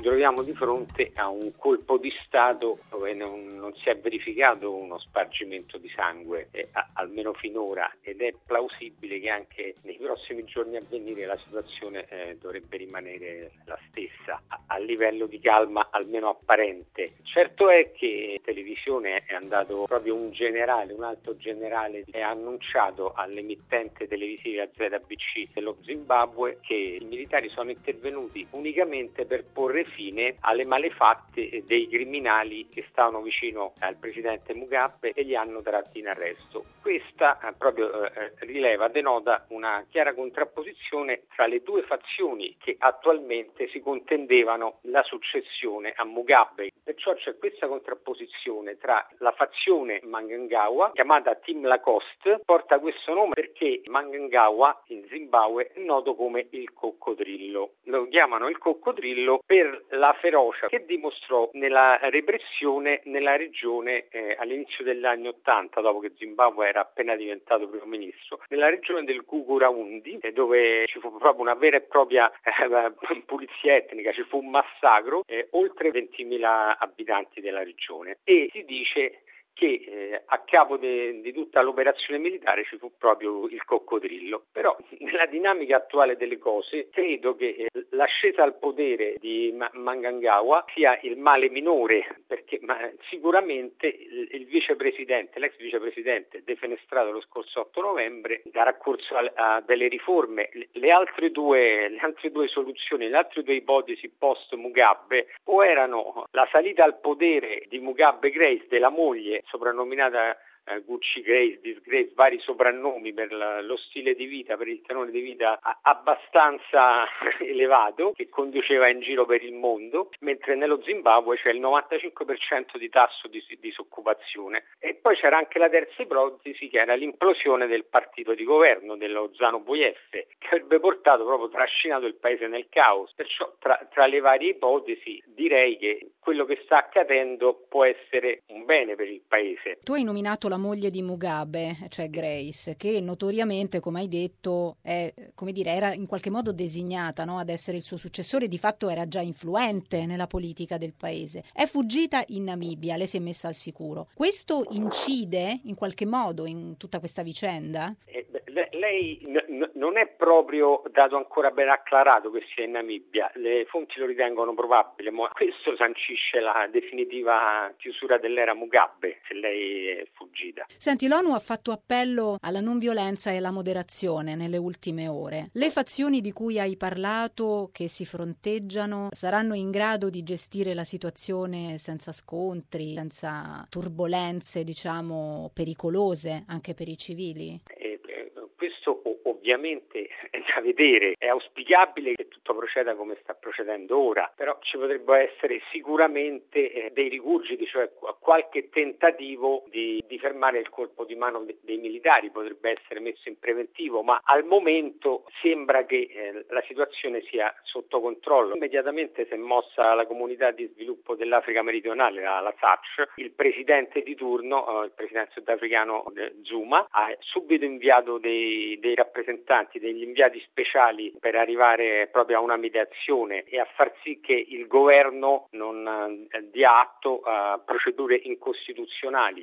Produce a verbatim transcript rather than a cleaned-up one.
troviamo di fronte a un colpo di Stato dove non, non si è verificato uno spargimento di sangue, eh, a, almeno finora, ed è plausibile che anche nei prossimi giorni a venire la situazione eh, dovrebbe rimanere la stessa, a, a livello di calma almeno apparente. Certo è che in televisione è andato proprio un generale, un alto generale, e ha annunciato all'emittente televisiva Z B C dello Zimbabwe che i militari sono intervenuti unicamente per porre fine alle malefatte dei criminali che stavano vicino al presidente Mugabe e li hanno tratti in arresto. Questa eh, proprio eh, rileva, denota una chiara contrapposizione tra le due fazioni che attualmente si contendevano la successione a Mugabe. Perciò c'è questa contrapposizione tra la fazione Mnangagwa, chiamata Team Lacoste, porta questo nome perché Mnangagwa in Zimbabwe è noto come il coccodrillo. Lo chiamano il coccodrillo per la ferocia che dimostrò nella repressione nella regione eh, all'inizio degli anni Ottanta, dopo che Zimbabwe era appena diventato primo ministro, nella regione del Guguraundi, eh, dove ci fu proprio una vera e propria eh, pulizia etnica, ci fu un massacro, eh, oltre ventimila abitanti della regione, e si dice che eh, a capo de, di tutta l'operazione militare ci fu proprio il coccodrillo. Però nella dinamica attuale delle cose credo che eh, l'ascesa al potere di Ma- Mnangagwa sia il male minore, perché ma, sicuramente il, il vicepresidente, l'ex vicepresidente defenestrato lo scorso otto novembre, darà corso a, a delle riforme. Le, le altre due le altre due soluzioni, le altre due ipotesi post Mugabe o erano la salita al potere di Mugabe Grace, della moglie, soprannominata eh, Gucci Grace, Disgrace, vari soprannomi per la, lo stile di vita, per il tenore di vita a, abbastanza elevato che conduceva in giro per il mondo, mentre nello Zimbabwe c'è il novantacinque per cento di tasso di disoccupazione. E poi c'era anche la terza ipotesi, che era l'implosione del partito di governo, dello ZANU-P F, che avrebbe portato, proprio trascinato il paese nel caos. Perciò tra, tra le varie ipotesi direi che quello che sta accadendo può essere un bene per il paese. Tu hai nominato la moglie di Mugabe, cioè Grace, che notoriamente, come hai detto, è, come dire, era in qualche modo designata, no, ad essere il suo successore, di fatto era già influente nella politica del paese. È fuggita in Namibia, lei si è messa al sicuro. Questo incide in qualche modo in tutta questa vicenda? Eh, lei n- non è proprio dato ancora ben acclarato che sia in Namibia, le fonti lo ritengono probabile, ma questo sancisce la definitiva chiusura dell'era Mugabe, se lei è fuggita. Senti, l'ONU ha fatto appello alla non violenza e alla moderazione nelle ultime ore. Le fazioni di cui hai parlato, che si fronteggiano, saranno in grado di gestire la situazione senza scontri, senza turbolenze, diciamo, pericolose anche per i civili? Eh, questo ovviamente è da vedere, è auspicabile che tutto proceda come sta procedendo ora, però ci potrebbero essere sicuramente eh, dei rigurgiti, cioè qualche tentativo di, di fermare il colpo di mano de- dei militari potrebbe essere messo in preventivo, ma al momento sembra che eh, la situazione sia sotto controllo. Immediatamente si è mossa la comunità di sviluppo dell'Africa meridionale, la, la S A C, il presidente di turno, eh, il presidente sudafricano eh, Zuma, ha subito inviato dei, dei rappresentanti, degli inviati speciali per arrivare proprio a una mediazione e a far sì che il governo non eh, dia atto a procedure incostituzionali.